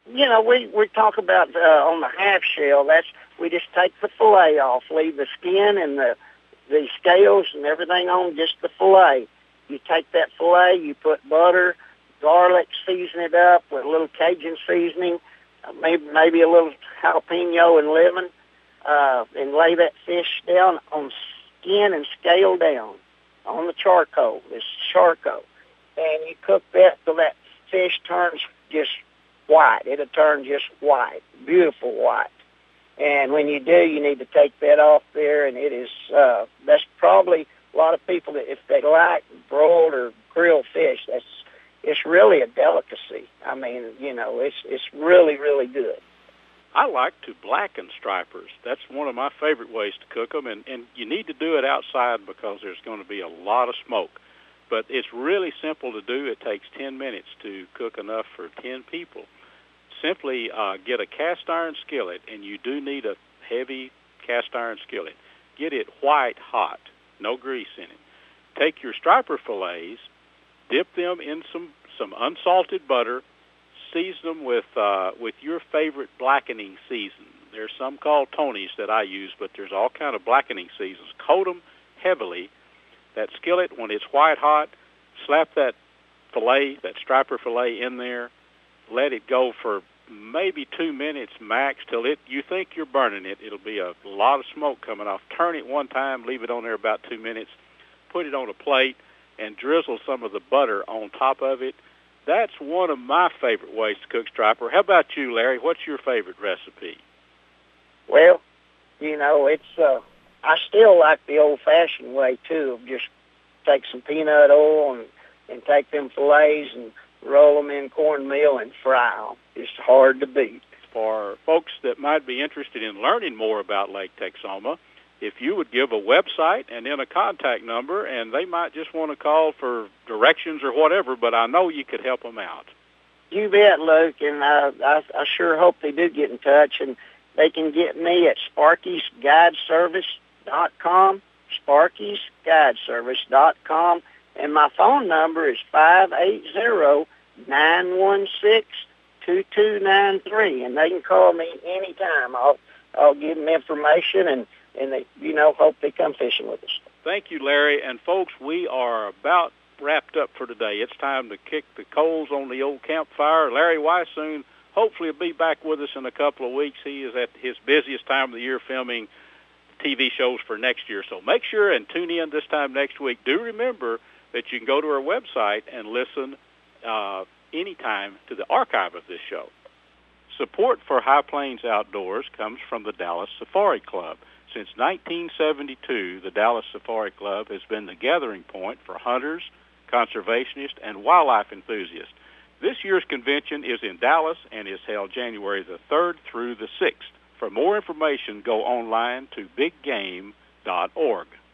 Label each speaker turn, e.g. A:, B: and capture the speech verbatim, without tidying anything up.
A: you know, we, we talk about uh, on the half shell, that's, we just take the fillet off, leave the skin and the, the scales and everything on just the fillet. You take that fillet, you put butter, garlic, season it up with a little Cajun seasoning, uh, maybe, maybe a little jalapeno and lemon, uh, and lay that fish down on skin and scale down on the charcoal, this charcoal. And you cook that till that fish turns just white. It'll turn just white, beautiful white. And when you do, you need to take that off there, and it is, uh, that's probably a lot of people that if they like broiled or grilled fish, that's, it's really a delicacy. I mean, you know, it's, it's really, really good.
B: I like to blacken stripers. That's one of my favorite ways to cook them, and, and you need to do it outside because there's going to be a lot of smoke. But it's really simple to do. It takes ten minutes to cook enough for ten people. Simply uh, get a cast iron skillet, and you do need a heavy cast iron skillet. Get it white hot, no grease in it. Take your striper fillets, dip them in some, some unsalted butter, season them with uh, with your favorite blackening season. There's some called Tony's that I use, but there's all kind of blackening seasons. Coat them heavily. That skillet, when it's white hot, slap that fillet, that striper fillet in there. Let it go for maybe two minutes max till it you think you're burning it. It'll be a lot of smoke coming off. Turn it one time, leave it on there about two minutes, put it on a plate, and drizzle some of the butter on top of it. That's one of my favorite ways to cook striper. How about you, Larry? What's your favorite recipe?
A: Well, you know, it's uh, I still like the old-fashioned way, too, of just take some peanut oil and, and take them fillets and roll them in cornmeal and fry them. It's hard to beat.
B: For folks that might be interested in learning more about Lake Texoma, if you would give a website and then a contact number, and they might just want to call for directions or whatever, but I know you could help them out.
A: You bet, Luke, and uh, I, I sure hope they do get in touch, and they can get me at Sparky's Guide Service dot com, Sparky's Guide Service dot com, and my phone number is five eight zero, nine one six, two two nine three, and they can call me anytime. I'll I'll give them information, and, and they, you know, hope they come fishing with us.
B: Thank you, Larry. And, folks, we are about wrapped up for today. It's time to kick the coals on the old campfire. Larry Weishuhn hopefully will be back with us in a couple of weeks. He is at his busiest time of the year filming T V shows for next year. So make sure and tune in this time next week. Do remember that you can go to our website and listen uh, anytime to the archive of this show. Support for High Plains Outdoors comes from the Dallas Safari Club. Since nineteen seventy-two, the Dallas Safari Club has been the gathering point for hunters, conservationists, and wildlife enthusiasts. This year's convention is in Dallas and is held January the third through the sixth. For more information, go online to big game dot org.